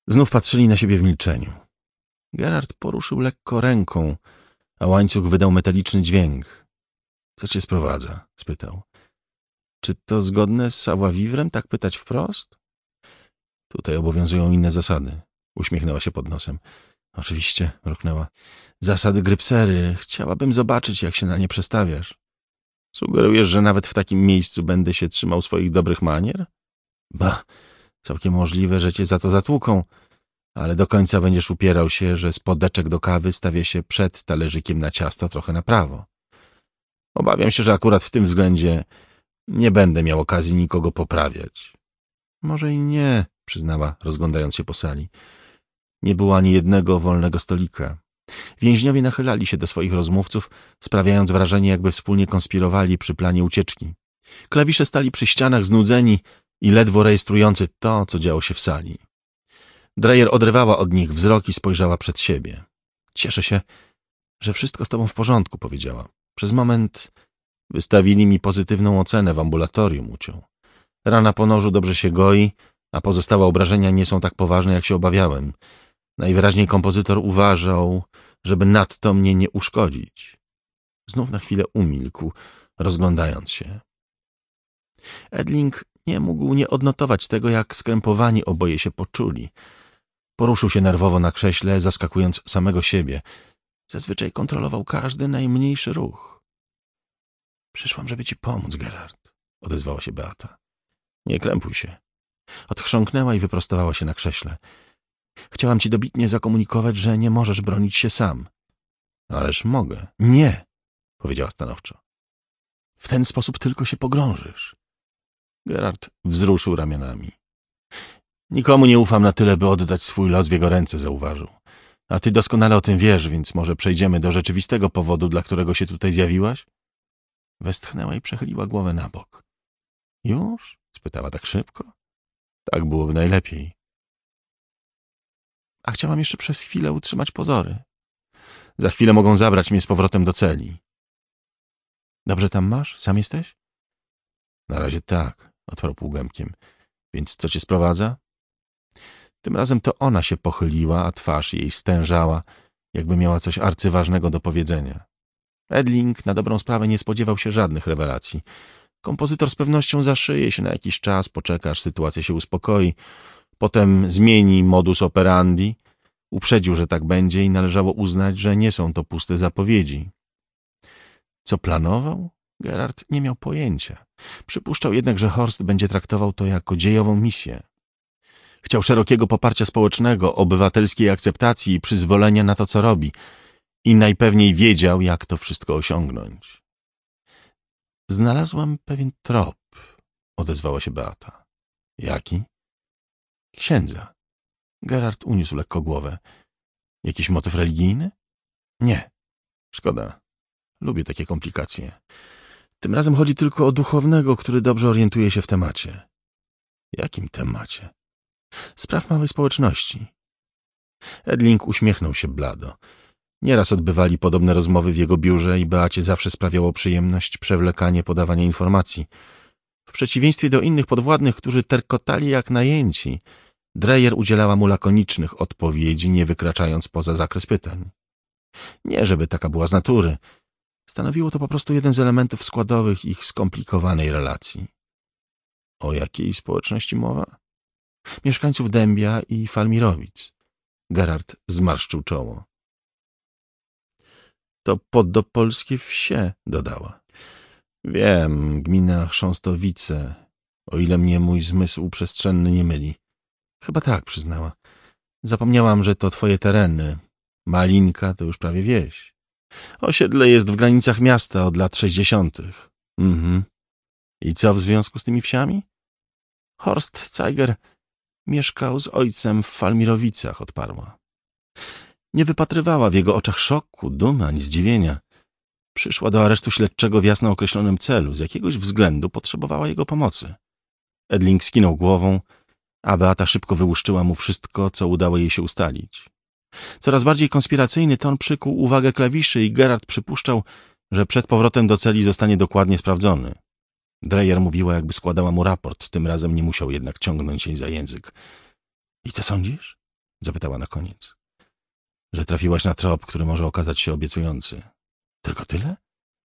Znów patrzyli na siebie w milczeniu. Gerard poruszył lekko ręką, a łańcuch wydał metaliczny dźwięk. — Co cię sprowadza? — spytał. — Czy to zgodne z savoir-vivre, tak pytać wprost? — Tutaj obowiązują inne zasady — uśmiechnęła się pod nosem. — Oczywiście — mruknęła. — Zasady grypsery. Chciałabym zobaczyć, jak się na nie przestawiasz. — Sugerujesz, że nawet w takim miejscu będę się trzymał swoich dobrych manier? — Ba, całkiem możliwe, że cię za to zatłuką, ale do końca będziesz upierał się, że spodeczek do kawy stawia się przed talerzykiem na ciasto trochę na prawo. Obawiam się, że akurat w tym względzie nie będę miał okazji nikogo poprawiać. Może i nie, przyznała, rozglądając się po sali. Nie było ani jednego wolnego stolika. Więźniowie nachylali się do swoich rozmówców, sprawiając wrażenie, jakby wspólnie konspirowali przy planie ucieczki. Klawisze stali przy ścianach znudzeni i ledwo rejestrujący to, co działo się w sali. Dreyer odrywała od nich wzrok i spojrzała przed siebie. Cieszę się, że wszystko z tobą w porządku, powiedziała. Przez moment wystawili mi pozytywną ocenę w ambulatorium, uciął. Rana po nożu dobrze się goi, a pozostałe obrażenia nie są tak poważne, jak się obawiałem. Najwyraźniej kompozytor uważał, żeby nadto mnie nie uszkodzić. Znów na chwilę umilkł, rozglądając się. Edling nie mógł nie odnotować tego, jak skrępowani oboje się poczuli. Poruszył się nerwowo na krześle, zaskakując samego siebie. Zazwyczaj kontrolował każdy najmniejszy ruch. Przyszłam, żeby ci pomóc, Gerard, odezwała się Beata. Nie krępuj się. Odchrząknęła i wyprostowała się na krześle. Chciałam ci dobitnie zakomunikować, że nie możesz bronić się sam. Ależ mogę. Nie, powiedziała stanowczo. W ten sposób tylko się pogrążysz. Gerard wzruszył ramionami. Nikomu nie ufam na tyle, by oddać swój los w jego ręce, zauważył. A ty doskonale o tym wiesz, więc może przejdziemy do rzeczywistego powodu, dla którego się tutaj zjawiłaś? Westchnęła i przechyliła głowę na bok. Już? Spytała tak szybko. Tak byłoby najlepiej. A chciałam jeszcze przez chwilę utrzymać pozory. Za chwilę mogą zabrać mnie z powrotem do celi. Dobrze tam masz? Sam jesteś? Na razie tak, odparł półgębkiem. Więc co cię sprowadza? Tym razem to ona się pochyliła, a twarz jej stężała, jakby miała coś arcyważnego do powiedzenia. Edling na dobrą sprawę nie spodziewał się żadnych rewelacji. Kompozytor z pewnością zaszyje się na jakiś czas, poczeka, aż sytuacja się uspokoi, potem zmieni modus operandi. Uprzedził, że tak będzie i należało uznać, że nie są to puste zapowiedzi. Co planował? Gerard nie miał pojęcia. Przypuszczał jednak, że Horst będzie traktował to jako dziejową misję. Chciał szerokiego poparcia społecznego, obywatelskiej akceptacji i przyzwolenia na to, co robi. I najpewniej wiedział, jak to wszystko osiągnąć. Znalazłam pewien trop, odezwała się Beata. Jaki? Księdza. Gerard uniósł lekko głowę. Jakiś motyw religijny? Nie. Szkoda. Lubię takie komplikacje. Tym razem chodzi tylko o duchownego, który dobrze orientuje się w temacie. Jakim temacie? Spraw małej społeczności. Edling uśmiechnął się blado. Nieraz odbywali podobne rozmowy w jego biurze i Beacie zawsze sprawiało przyjemność przewlekanie podawania informacji. W przeciwieństwie do innych podwładnych, którzy terkotali jak najęci, Dreyer udzielała mu lakonicznych odpowiedzi, nie wykraczając poza zakres pytań. Nie, żeby taka była z natury. Stanowiło to po prostu jeden z elementów składowych ich skomplikowanej relacji. O jakiej społeczności mowa? Mieszkańców Dębia i Falmirowic. Gerard zmarszczył czoło. To poddopolskie wsie, dodała. Wiem, gmina Chrząstowice, o ile mnie mój zmysł przestrzenny nie myli. Chyba tak, przyznała. Zapomniałam, że to twoje tereny. Malinka to już prawie wieś. Osiedle jest w granicach miasta od lat 60. I co w związku z tymi wsiami? Horst Zeiger mieszkał z ojcem w Falmirowicach, odparła. Nie wypatrywała w jego oczach szoku, dumy ani zdziwienia. Przyszła do aresztu śledczego w jasno określonym celu. Z jakiegoś względu potrzebowała jego pomocy. Edling skinął głową, a Beata szybko wyłuszczyła mu wszystko, co udało jej się ustalić. Coraz bardziej konspiracyjny ton przykuł uwagę klawiszy i Gerard przypuszczał, że przed powrotem do celi zostanie dokładnie sprawdzony. Dreyer mówiła, jakby składała mu raport, tym razem nie musiał jednak ciągnąć jej za język. I co sądzisz? Zapytała na koniec. Że trafiłaś na trop, który może okazać się obiecujący. Tylko tyle?